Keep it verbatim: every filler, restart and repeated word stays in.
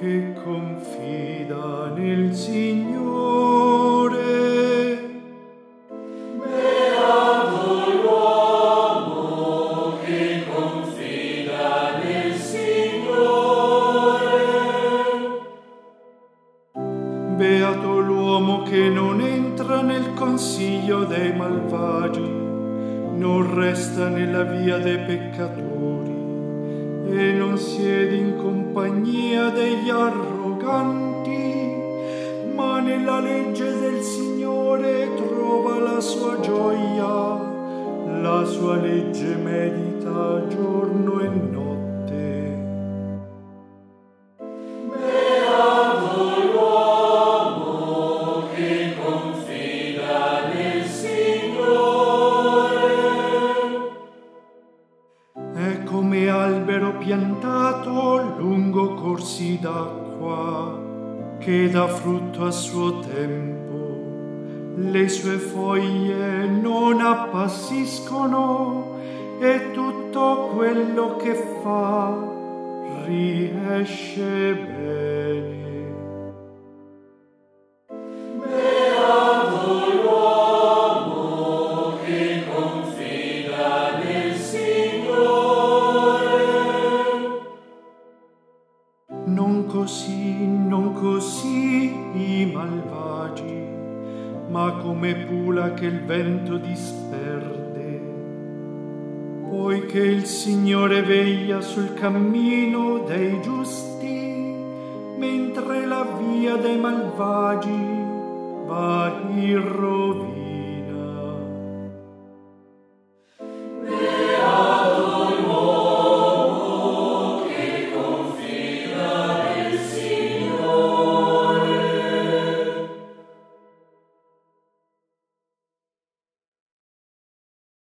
che confida nel Signore. Beato l'uomo che confida nel Signore. Beato l'uomo che non entra nel consiglio dei malvagi, non resta nella via dei peccatori e non siede in compagnia degli arroganti, ma nella legge del Signore trova la sua gioia, la sua legge medita giorno e notte. Beato l'uomo che confida nel Signore. È come albero piantato lungo corsi d'acqua, che dà frutto a suo tempo, le sue foglie non appassiscono e tutto quello che fa riesce bene. Beato l'uomo che confida nel Signore. Non così, non così i malvagi, ma come pula che il vento disperde, poiché il Signore veglia sul cammino dei giusti, mentre la via dei malvagi va in rovina.